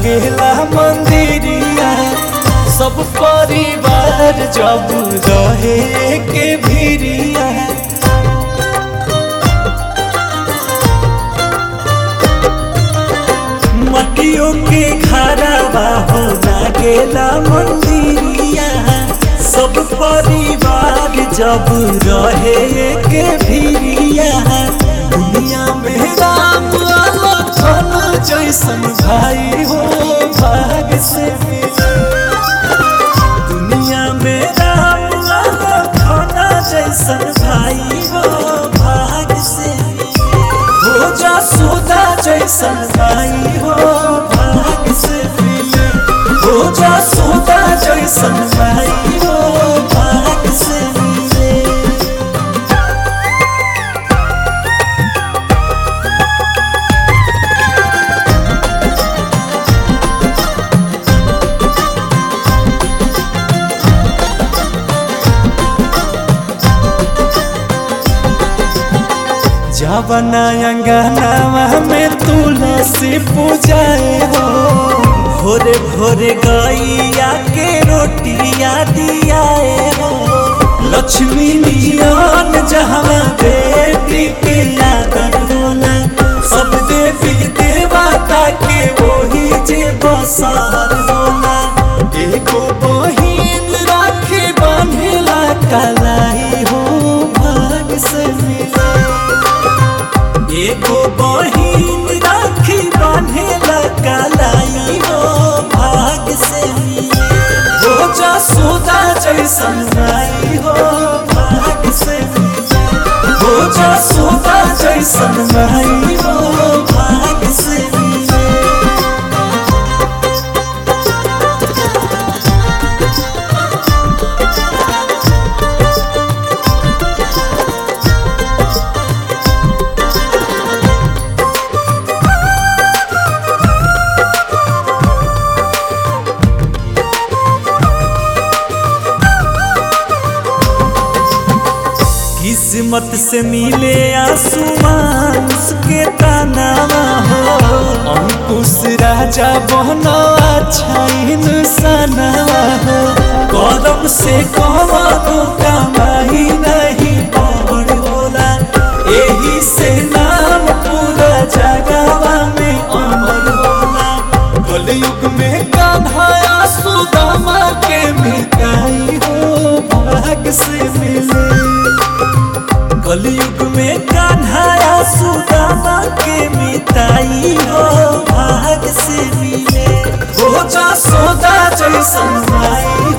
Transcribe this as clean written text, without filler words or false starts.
लागेला मंदिरिया सब परिवार जब रहे के भिरिया। मटियों के घरवा हो लागेला मंदिरिया सब परिवार जब रहे के भिरिया। दुनिया में राम लखन जैसन भाई हो भाग से मिले। दुनिया में राम लखन जैसन भाई हो भाग से मिले। हो जसोदा जैसन भाई हो भाग से मिले। हो जसोदा जैसन भाई हो भाग से मिले। जवना अंगनावा में तुलसी पूजाए हो भोरे भोरे गैया के रोटिया दियाए हो। लक्ष्मी नियन जहाँ बेटी के आदर होला सब देवी देवता के वही जे बसर होला। एगो बहिन राखी बांधेला कलाई हो भाग से मिले। एगो बहिन राखी बांधेला कलाई हो भाग से मिले। हो जसोदा जैसन भाई हो भाग से मिले। हो जसोदा जैसन भाई हो भाग से मिले। किस्मत से मिले आसमान उसके तानावा हो। अंकुश राजा बहना अच्छा इंसानवा हो। कदम से कवनो कमाई नहीं बड़ होला एही से नाम पूरा जगवा में अमर होला। कलयुग में कान्हा सुदामा के मिटाई हो भाग से मिले। कलयुग में कान्हा सुदामा के मिताई हो भाग से मिले। हो जसोदा जैसन भाई